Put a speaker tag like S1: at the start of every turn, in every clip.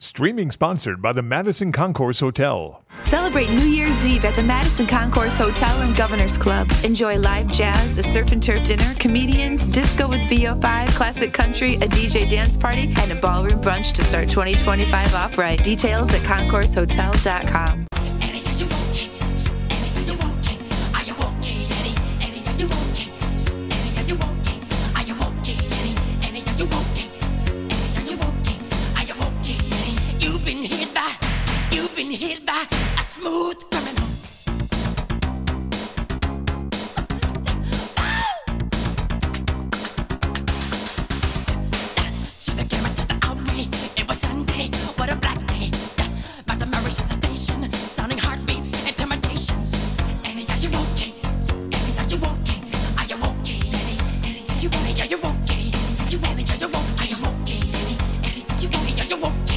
S1: Streaming sponsored by the Madison Concourse Hotel.
S2: Celebrate New Year's Eve at the Madison Concourse Hotel and Governor's Club. Enjoy live jazz, a surf and turf dinner, comedians, disco with VO5, classic country, a DJ dance party, and a ballroom brunch to start 2025 off right. Details at concoursehotel.com.
S3: You've been hit by a smooth criminal. See the camera to the outway. It was Sunday, what a black day. But the marriage hesitation, sounding heartbeats, intimidations. Annie, are you okay? Annie, are you okay? Are you okay? Annie, are you okay? Annie, are you okay? Annie, are you okay? Are you okay? Annie, are you okay? Annie, are you okay?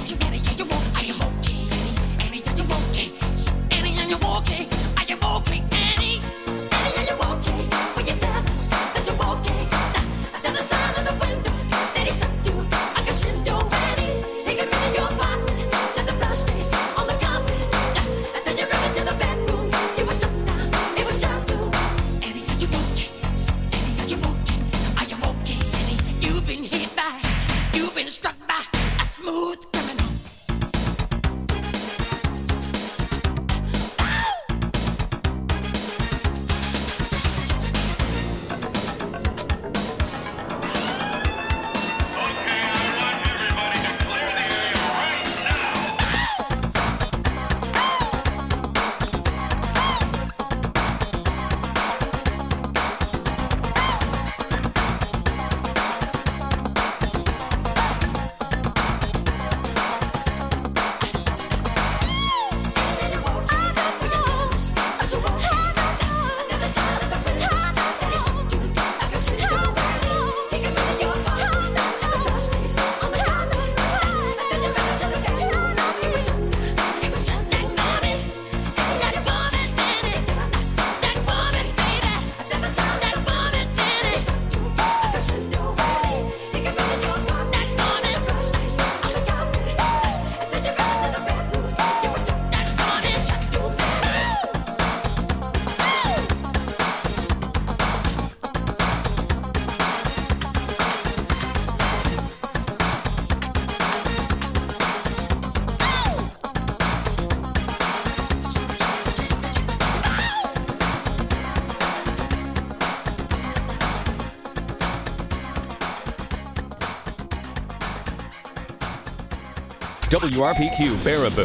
S4: WRPQ Baraboo,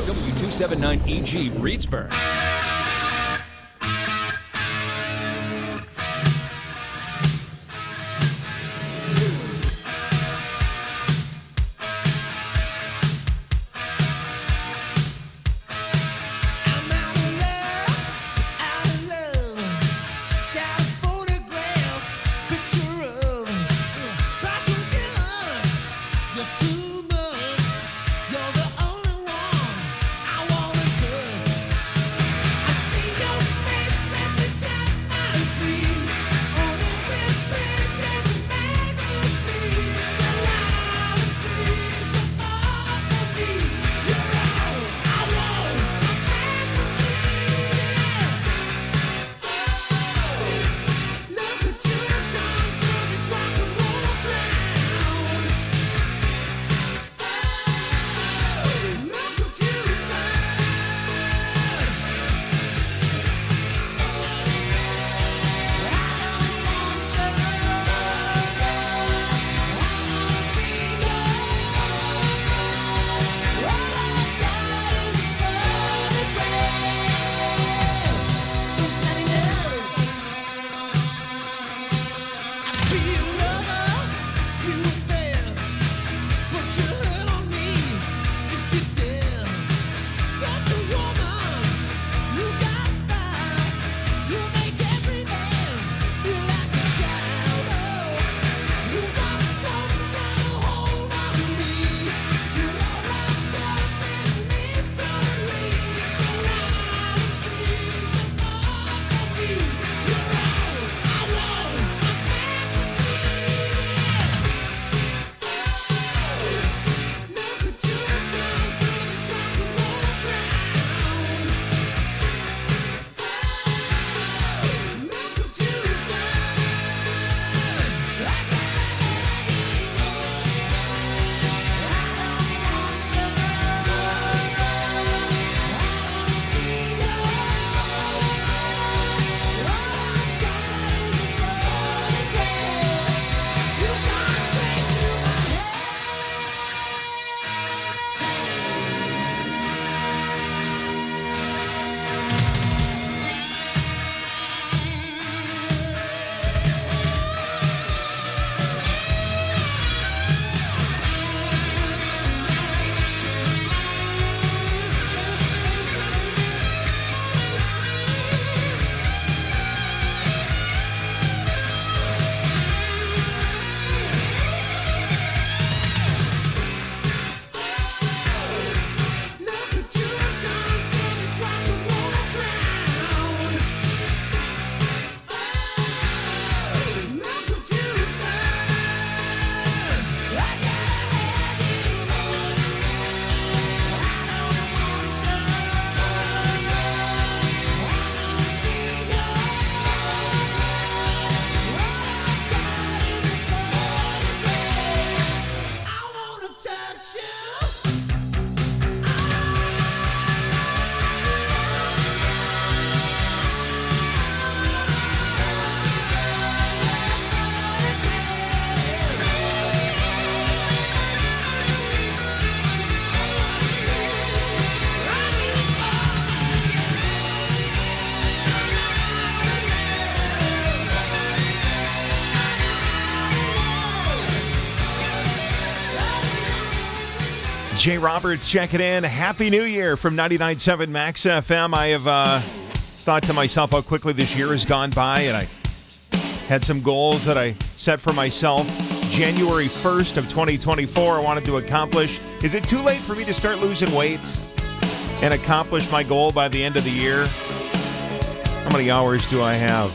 S4: W279EG Reedsburg.
S3: You're the only one I wanna touch.
S5: Jay Roberts checking in. Happy New Year from 99.7 Max FM. I have thought to myself how quickly this year has gone by, and I had some goals that I set for myself. January 1st of 2024, I wanted to accomplish. Is it too late for me to start losing weight and accomplish my goal by the end of the year? How many hours do I have?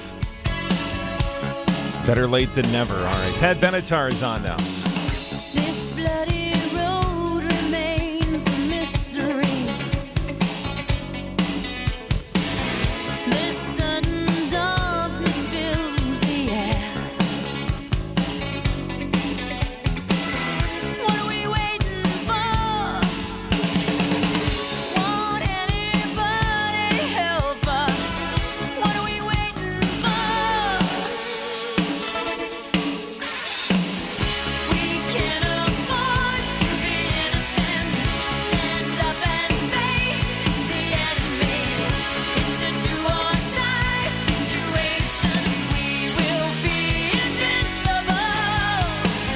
S5: Better late than never. All right, Pat Benatar is on now.
S6: This bloody road remains a mystery. This sudden darkness fills the air. What are we waiting for? Won't anybody help us? What are we waiting for? We can't afford to be innocent. Stand up and face the enemy. It's a do or die situation. We will be invincible.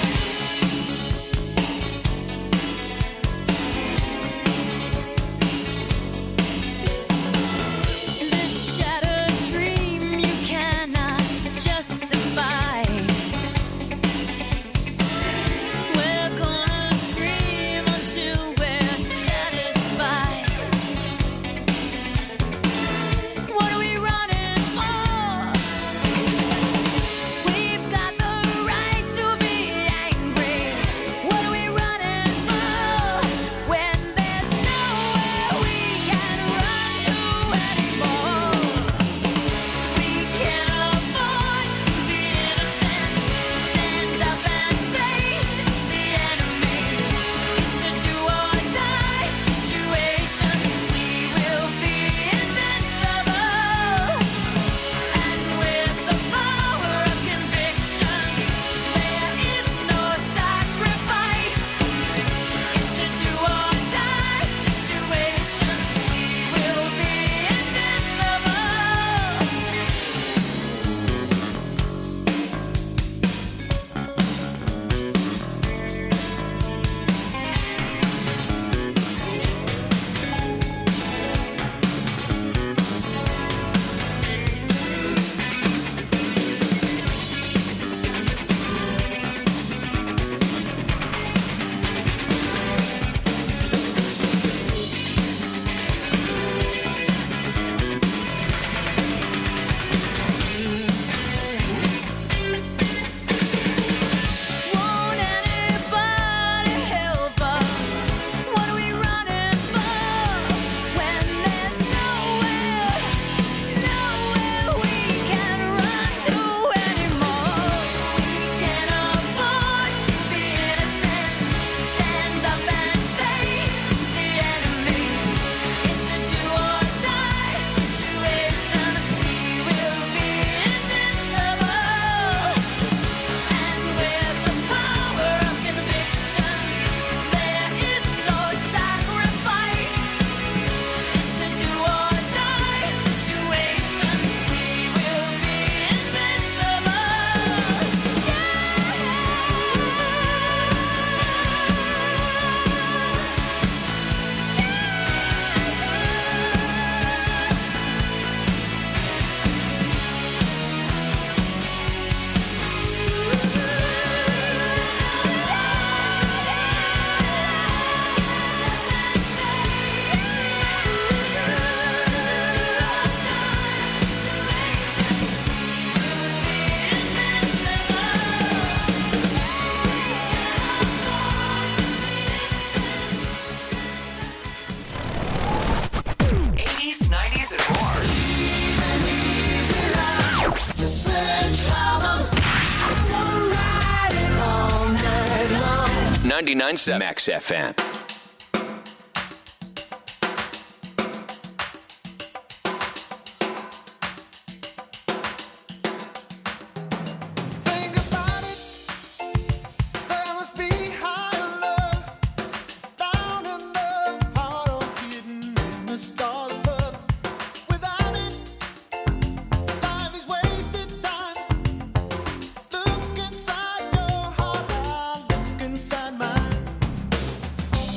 S6: This shattered dream you cannot justify. We're gonna scream until we're satisfied. What are we running for? We've got the right to be angry. What are we running for? When there's nowhere we can run to anymore. We can't afford to be innocent. Stand up and face the enemy. It's a do or die situation. We will be invincible. And with the power of conviction, there is no sacrifice. It's a do or die situation. We will be Won't anybody help us? What are we running for? When there's nowhere we can run to anymore. We can't afford to be innocent. Stand up and face the enemy. It's a do or die situation. We will be invincible. And with the power of conviction, there is no sacrifice. It's a do or die situation. We will be
S7: '80s, '90s, and more.
S4: 99.7 Max FM.
S8: Think about it. There must be higher love down in the heart or hidden in the stars above. Without it, life is wasted time. Look inside your heart, I look inside mine.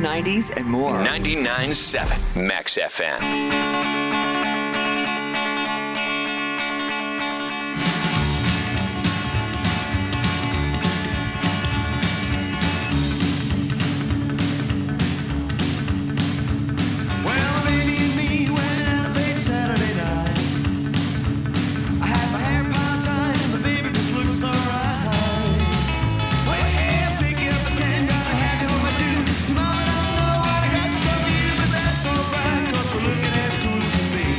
S7: 90s, and more.
S4: 99.7 Max FM.
S8: Well, baby and me went out late Saturday night. I had my hair part-time and the baby just looks alright. Well, hey, pick up a 10, gotta have you on my two. Mama, I don't know what I got stuff for you, but that's alright, 'cause we're looking as cool as can be.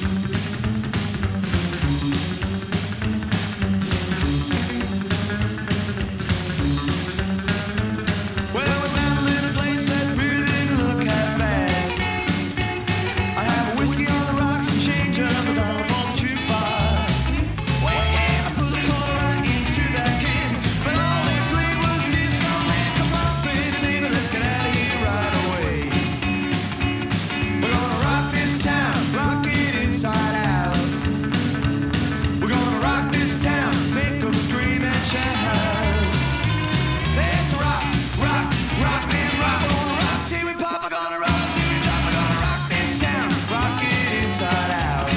S8: Well, we found a little place that really didn't look half bad. I have a whiskey on the rocks and change up with all the jukebox. Well, yeah, I put a quarter right into that can, but all they played was disco man. Come on, baby, baby, let's get out of here right away. We're gonna rock this town, rock it inside out. We're gonna rock this town, make 'em scream and shout. Let's rock, rock, rock, man, rock. We're gonna rock till we pop. We're gonna rock till we drop. We're gonna rock this town, rock it inside out.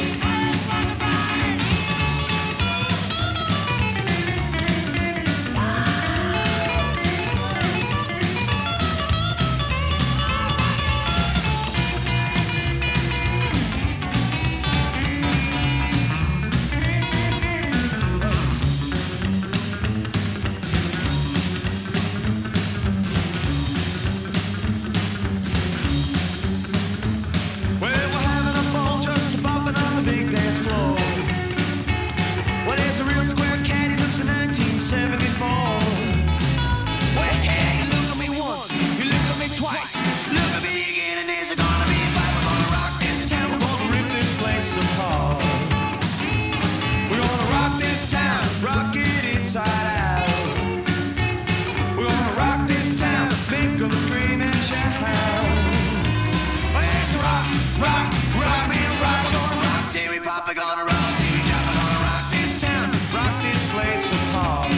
S8: Well, we're having a ball just bopping on the big dance floor. Well, there's a real square cat, he looks in 1974. Well, hey, look at me once, you look at me twice, look at me again, and there's gonna be a fight. We're gonna rock this town, we're gonna rip this place apart. We're gonna rock this town, rock it inside out. We're gonna rock this town, make 'em scream and shout. Let's rock, rock, rock, man, rock. We're gonna rock till we pop. We're gonna rock till we drop. We're gonna rock this town, rock this place apart.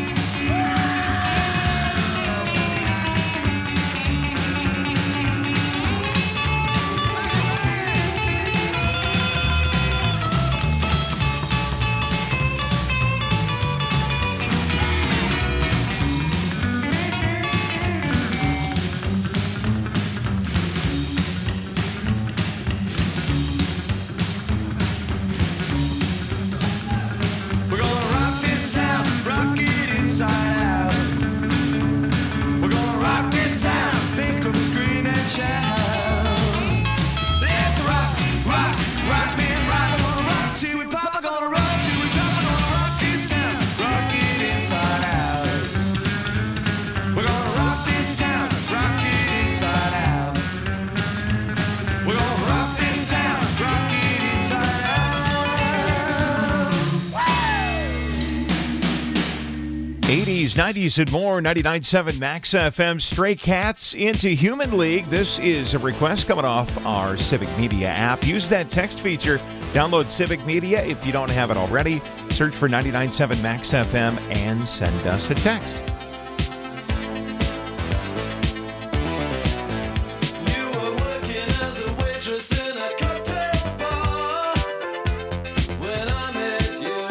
S8: We're gonna rock this town, rock it inside out. We're gonna rock this town, make 'em scream and shout. Let's rock, rock, rock, man, rock. We're gonna rock till we pop. We're gonna rock till we drop. We're gonna rock this town, rock it inside out. We're gonna rock this town, rock it inside out. We're gonna rock this town, rock it inside out.
S5: 80s, 90s, and more. 99.7 Max FM. Stray Cats into Human League. This is a request coming off our Civic Media app. Use that text feature. Download Civic Media if you don't have it already. Search for 99.7 Max FM and send us a text.
S8: You were working as a waitress in a cocktail bar when I met you.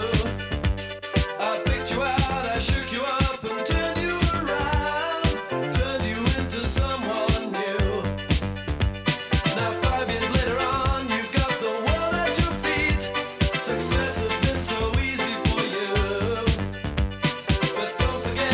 S8: I picked you out, I shook you up and turned you around, turned you into someone new. Now 5 years later on, you've got the world at your feet. Success has been so easy for you, but don't forget.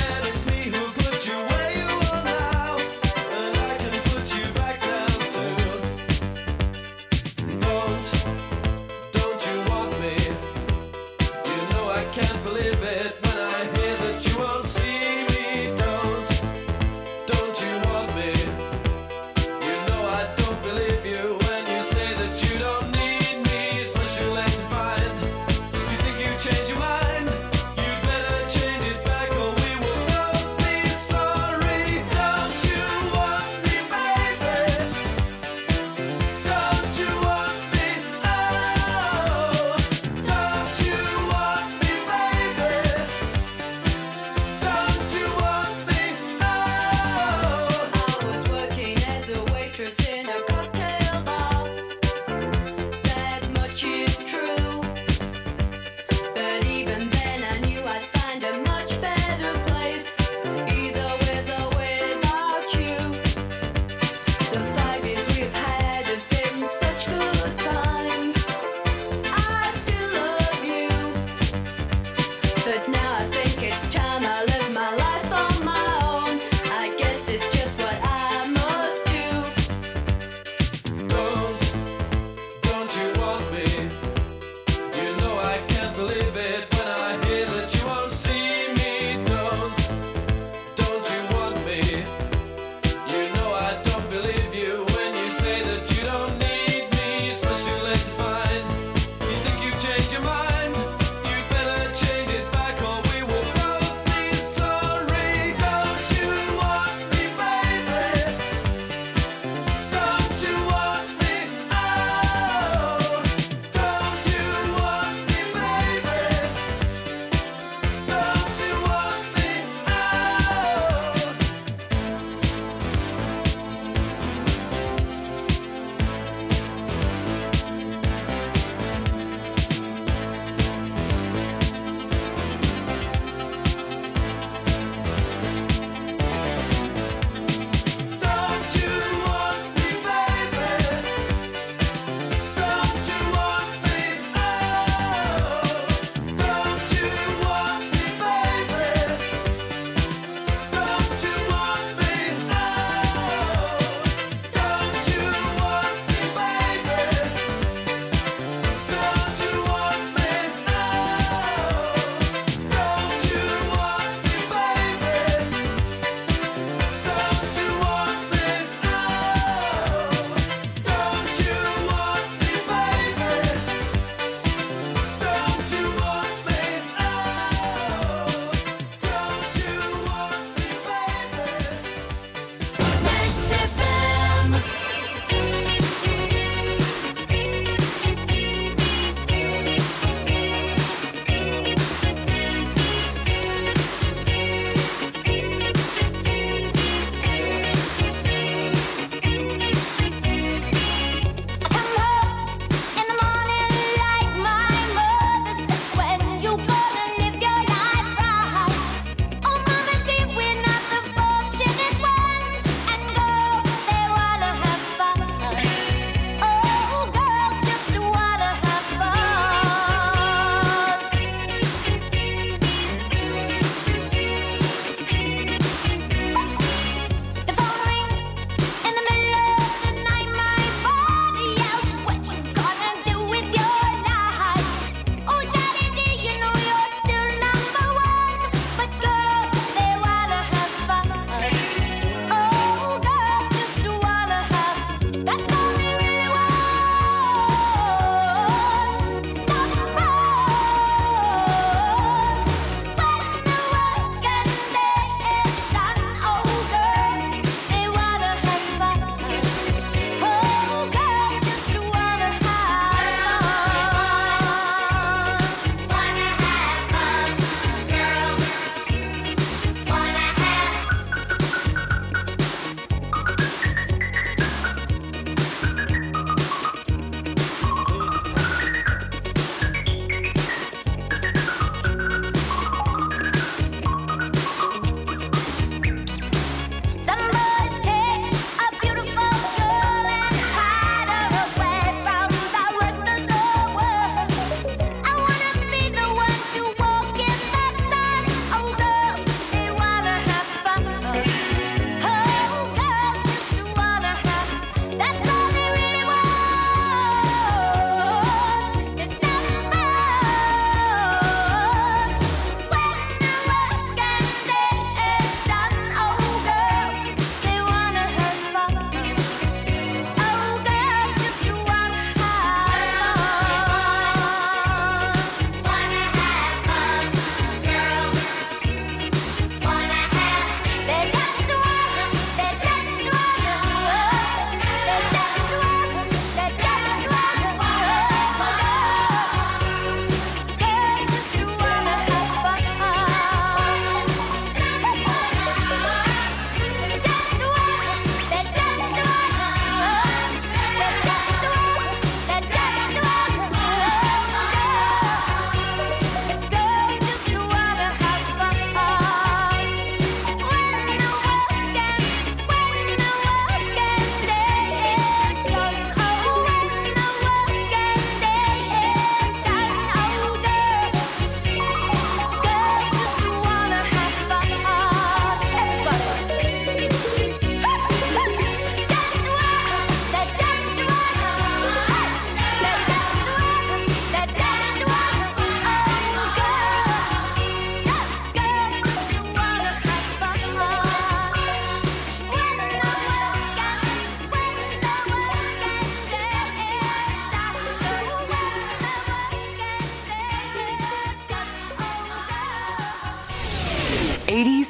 S6: waitress in a cocktail bar. That much is true. But even then I knew I'd find a much better place, either with or without you. The 5 years we've had have been such good times. I still love you, but now I think it's time I live my life on my own. I guess it's just what I must do.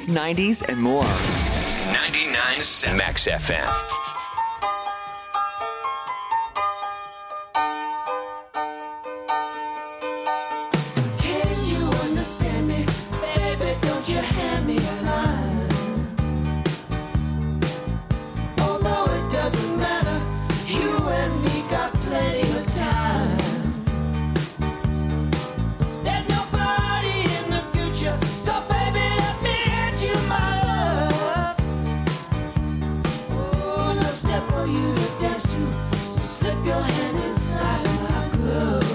S7: 80s, 90s, and more.
S4: 99.7 Max FM.
S8: Can you understand me? Baby, don't you hand me a line. Although it doesn't matter, you and me got plenty of time. There's nobody in the future, so baby, let me hand you my love. Oh, no step for you to dance to, so slip your hand inside my glove.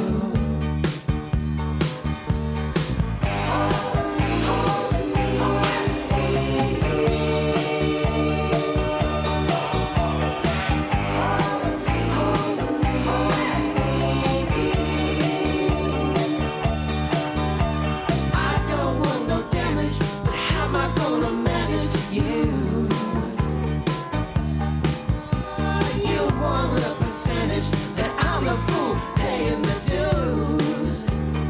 S8: I don't want no damage, but how am I gonna manage you? You want a percentage, and I'm the fool paying the dues.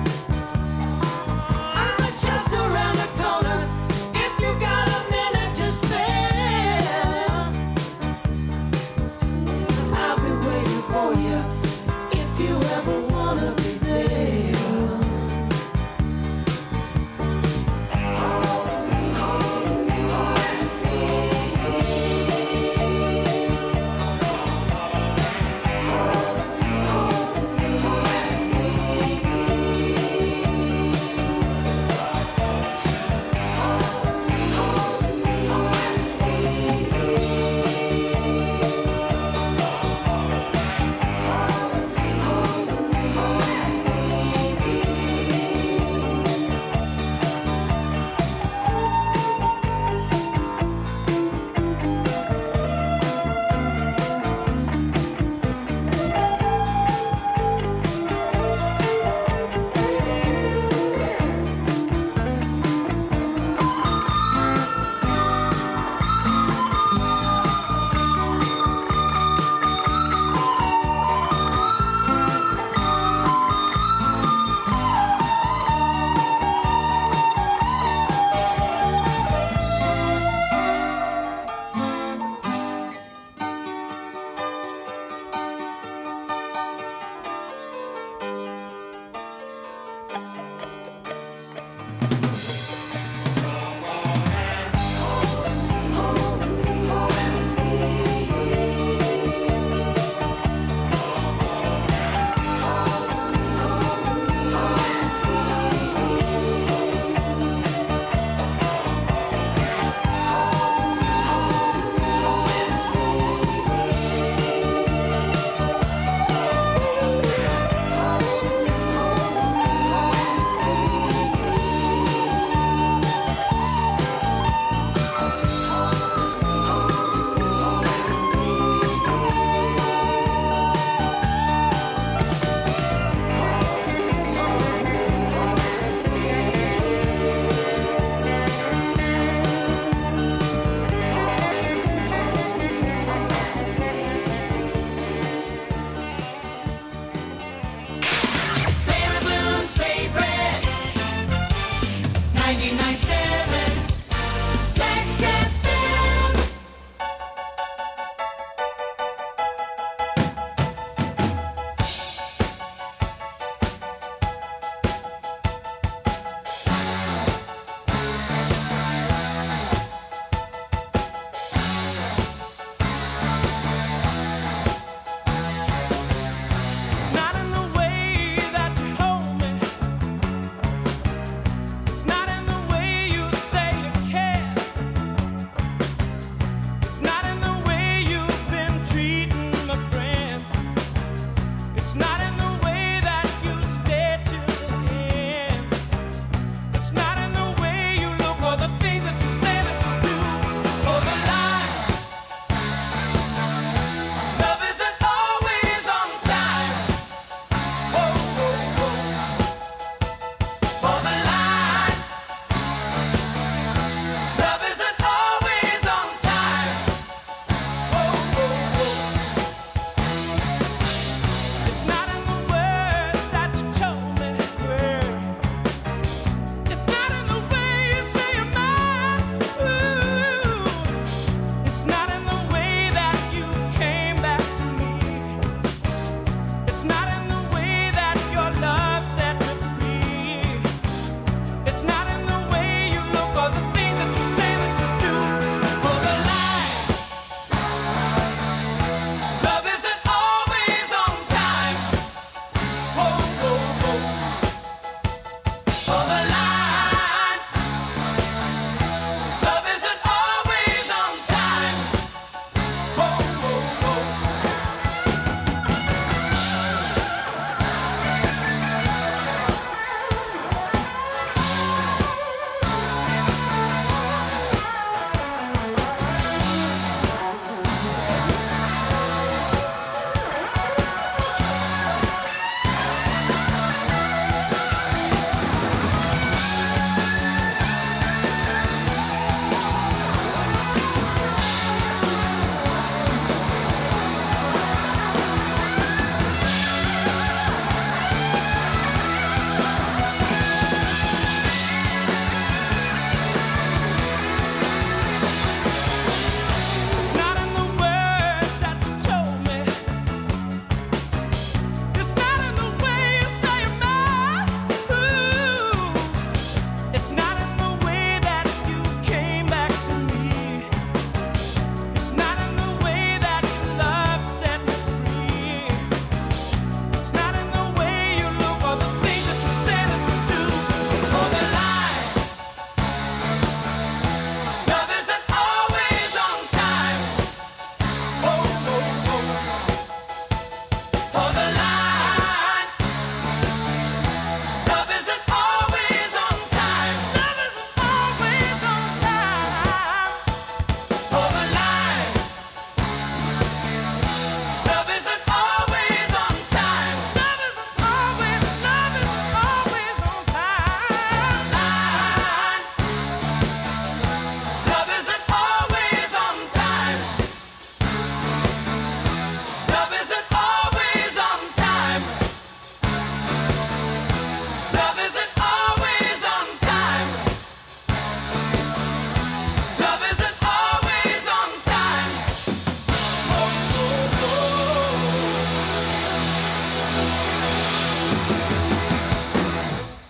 S8: I'm just around the corner. If you got a minute to spare, I'll be waiting for you. If you ever wanna be there.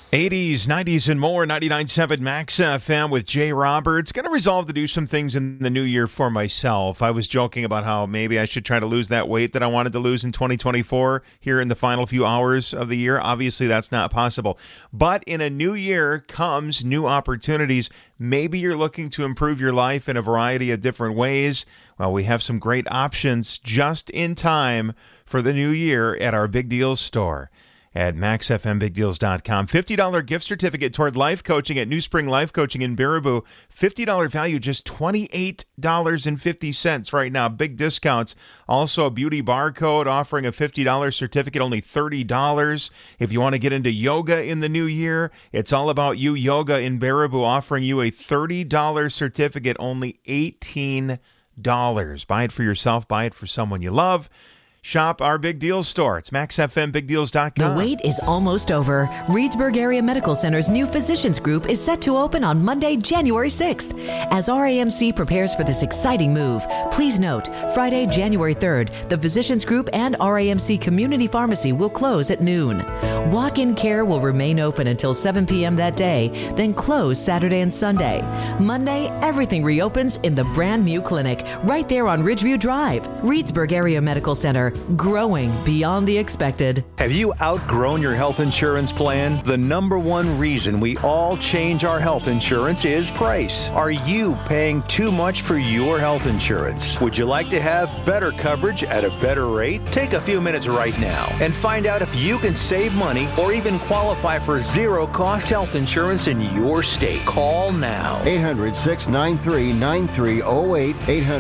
S5: 80s, 90s, and more. 99.7 Max FM with Jay Roberts. Going to resolve to do some things in the new year for myself. I was joking about how maybe I should try to lose that weight that I wanted to lose in 2024 here in the final few hours of the year. Obviously, that's not possible. But in a new year comes new opportunities. Maybe you're looking to improve your life in a variety of different ways. Well, we have some great options just in time for the new year at our Big Deals store at maxfmbigdeals.com. $50 gift certificate toward life coaching at New Spring Life Coaching in Baraboo. $50 value, just $28.50 right now. Big discounts. Also a beauty barcode offering a $50 certificate, only $30. If you want to get into yoga in the new year, It's All About You Yoga in Baraboo offering you a $30 certificate, only $18. Buy it for yourself. Buy it for someone you love. Shop our Big Deals store. It's maxfmbigdeals.com.
S9: The wait is almost over. Reedsburg Area Medical Center's new physicians group is set to open on Monday, January 6th. As RAMC prepares for this exciting move, please note, Friday, January 3rd, the physicians group and RAMC Community Pharmacy will close at noon. Walk-in care will remain open until 7 p.m. that day, then close Saturday and Sunday. Monday, everything reopens in the brand new clinic right there on Ridgeview Drive. Reedsburg Area Medical Center, growing beyond the expected.
S10: Have you outgrown your health insurance plan? The number one reason we all change our health insurance is price. Are you paying too much for your health insurance? Would you like to have better coverage at a better rate? Take a few minutes right now and find out if you can save money or even qualify for zero-cost health insurance in your state. Call now.
S11: 800-693-9308.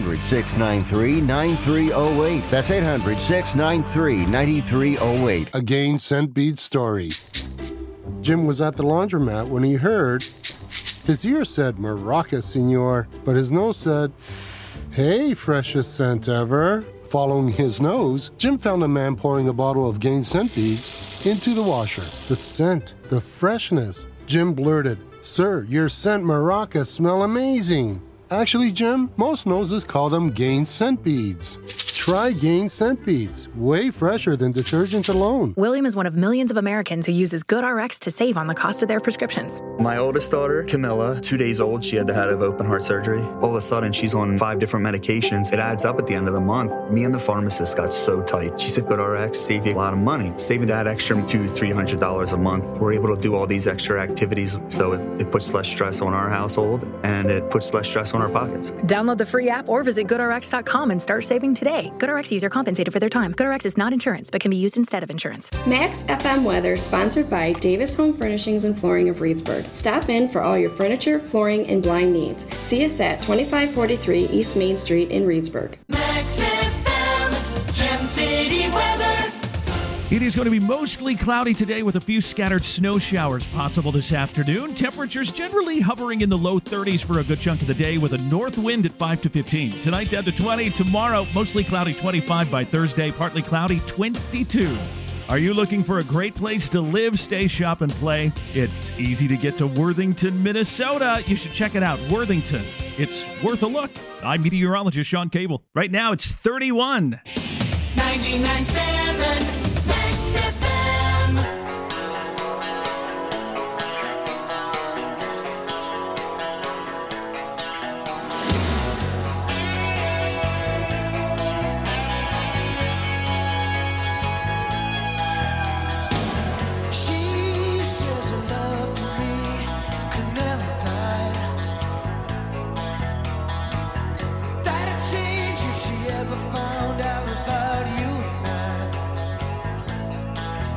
S11: 800-693-9308. That's 800-693-9308.
S12: A Gain Scent Bead story. Jim was at the laundromat when he heard his ear said Maraca, senor, but his nose said, hey, freshest scent ever. Following his nose, Jim found a man pouring a bottle of Gain Scent Beads into the washer. The scent, the freshness. Jim blurted, sir, your scent Maraca smell amazing. Actually, Jim, most noses call them Gain Scent Beads. Try Gain Scent Beads, way fresher than detergent alone.
S13: William is one of millions of Americans who uses GoodRx to save on the cost of their prescriptions.
S14: My oldest daughter, Camilla, 2 days old, she had to have open heart surgery. All of a sudden, she's on 5 different medications. It adds up at the end of the month. Me and the pharmacist got so tight. She said, GoodRx save you a lot of money. Saving that extra $200-300 a month. We're able to do all these extra activities, so it puts less stress on our household, and it puts less stress on our pockets.
S13: Download the free app or visit GoodRx.com and start saving today. GoodRx user compensated for their time. GoodRx is not insurance, but can be used instead of insurance.
S15: Max FM weather sponsored by Davis Home Furnishings and Flooring of Reedsburg. Stop in for all your furniture, flooring, and blind needs. See us at 2543 East Main Street in Reedsburg.
S3: Max FM, Gem City weather.
S16: It is going to be mostly cloudy today with a few scattered snow showers possible this afternoon. Temperatures generally hovering in the low 30s for a good chunk of the day with a north wind at 5 to 15. Tonight down to 20. Tomorrow, mostly cloudy 25 by Thursday. Partly cloudy 22. Are you looking for a great place to live, stay, shop, and play? It's easy to get to Worthington, Minnesota. You should check it out. Worthington. It's worth a look. I'm meteorologist Sean Cable. Right now, it's 31.
S3: 99.7 Max FM.
S8: She says her love for me could never die. That'd change if she ever found out about you and I.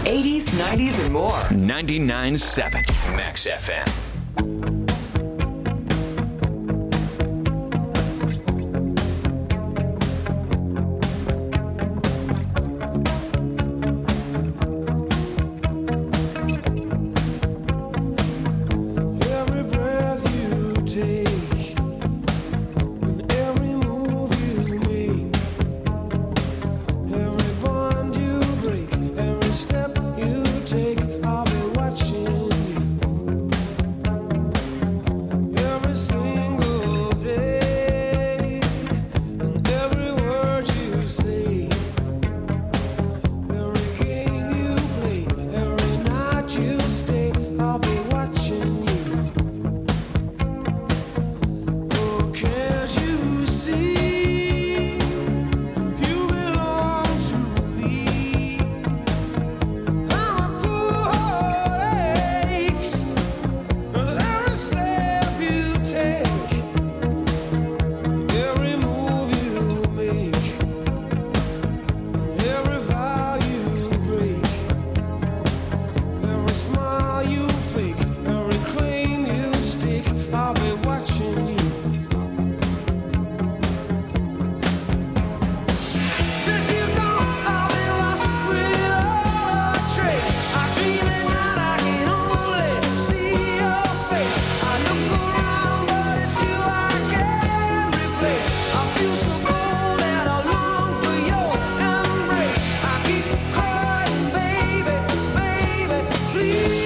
S7: 80s, 90s, and more.
S4: 99.7 Max FM.
S8: Every breath you take, and every move you make, every bond you break, every step you take, I'll be watching you. Every single day, and every word you say, every game you play, every night you stay, I'll be watching you. Oh, can't you see? You belong to me. I'm a poor heart aches with every step you take, every move you make, every vow you break, every smile you fake, every claim you stake, I'll be watching you. Since you're gone, I'll be lost without a trace. I dream at night, I can only see your face. I look around, but it's you I can't replace. I feel so cold and I long for your embrace. I keep crying, baby, baby, please.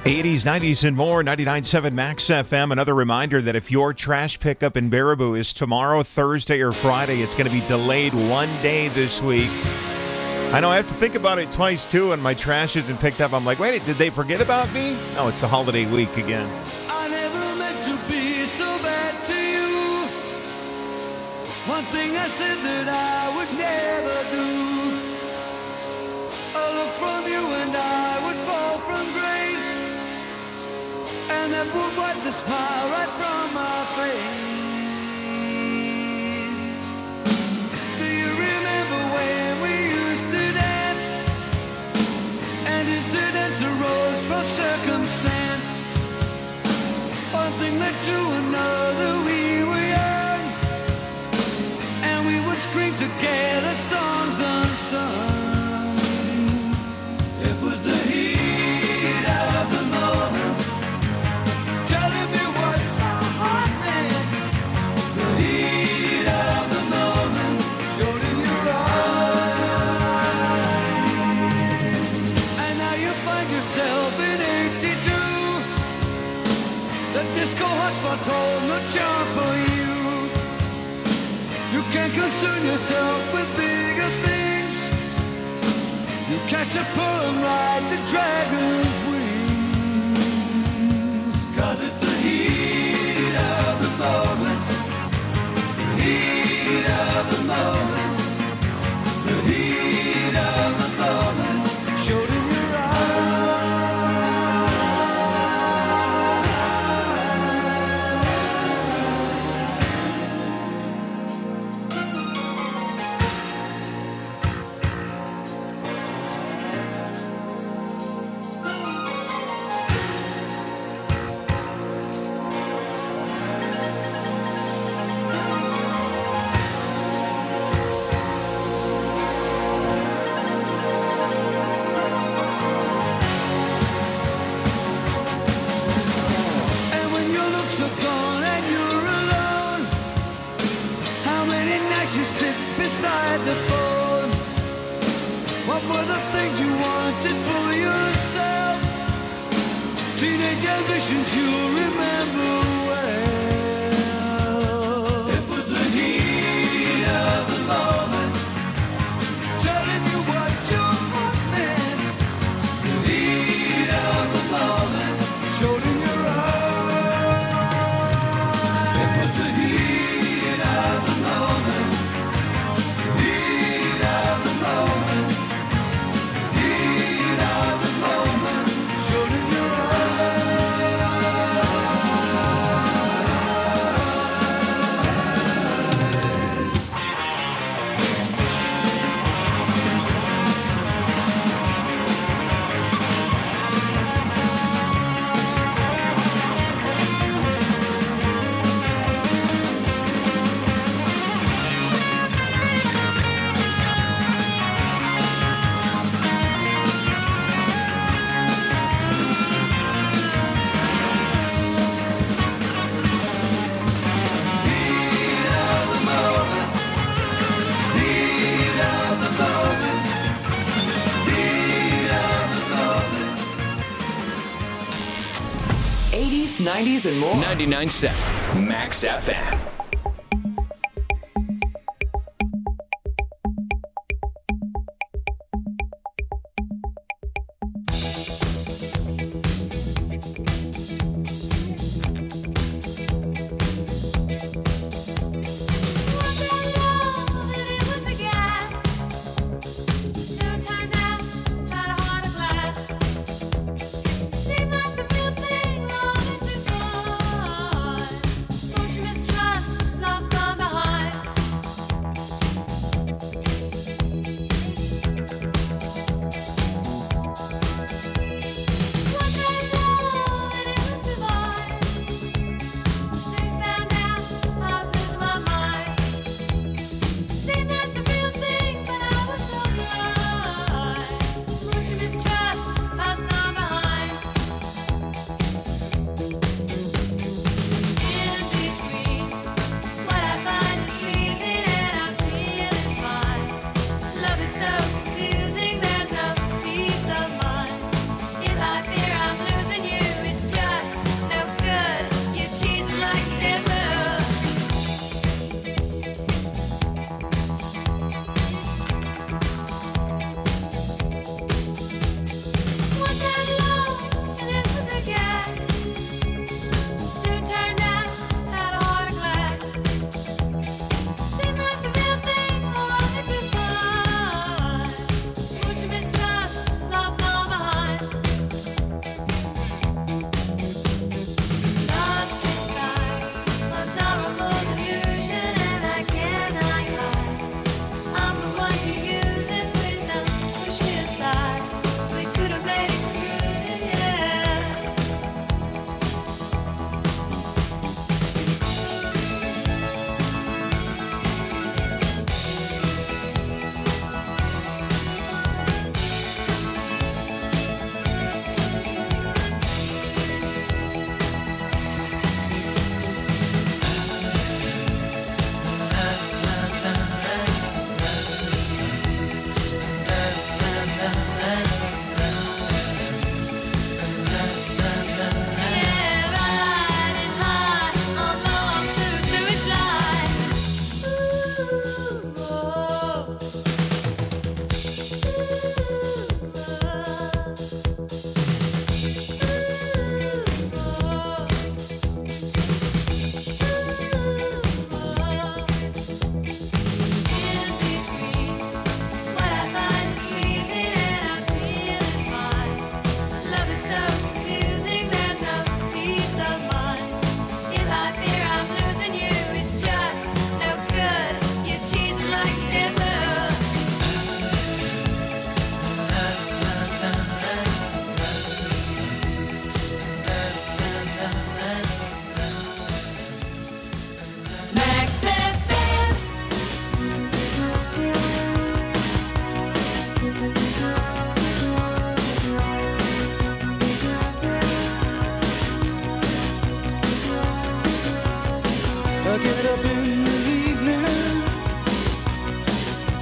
S5: 80s, 90s, and more. 99.7 Max FM. Another reminder that if your trash pickup in Baraboo is tomorrow, Thursday, or Friday, it's going to be delayed one day this week. I know I have to think about it twice, too, and my trash isn't picked up. I'm like, wait, did they forget about me? Oh, it's the holiday week again.
S8: I never meant to be so bad to you. One thing I said that I would never do. A look from you and I would fall from grace, and that would wipe the smile right from my face. Do you remember when we used to dance, and incidents arose from circumstance? One thing led to another, we were young, and we would scream together songs unsung. It was the heat of the moment, telling me what my heart meant. The heat of the moment showed in your eyes. And now you find yourself in 82. The disco hotspots hold no charm for you. You can't concern yourself with bigger things. You catch a pull and ride the dragon's wings. 'Cause it's the heat of the moment. The heat of the moment. The heat of the moment showed in your are gone and you're alone. How many nights you sit beside the phone? What were the things you wanted for yourself? Teenage ambitions you remember well. It was the heat of the moment, telling you what your heart meant. The heat of the moment showed in your eyes.
S4: '80s, '90s, and more. 99.7 Max FM.
S6: Seemed like the real thing, all into God. Don't you mistrust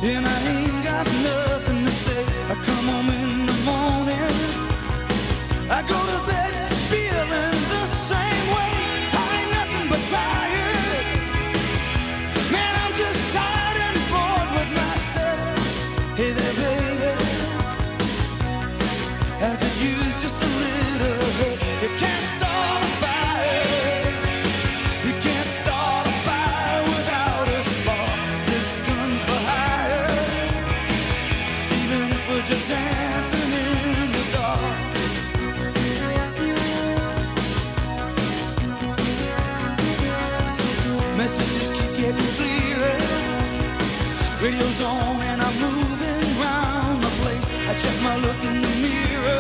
S8: and I ain't got nothing to say. I come home in the morning, I go to bed feeling the same way. I ain't nothing but tired, man, I'm just tired and bored with myself. Hey there, baby, I could use just a little help. You can't start a fire, you can't start a fire without a spark. This gun's for hire, even if we're just dancing in the dark. Messages keep getting clearer, radio's on and I'm moving around the place. I check my look in the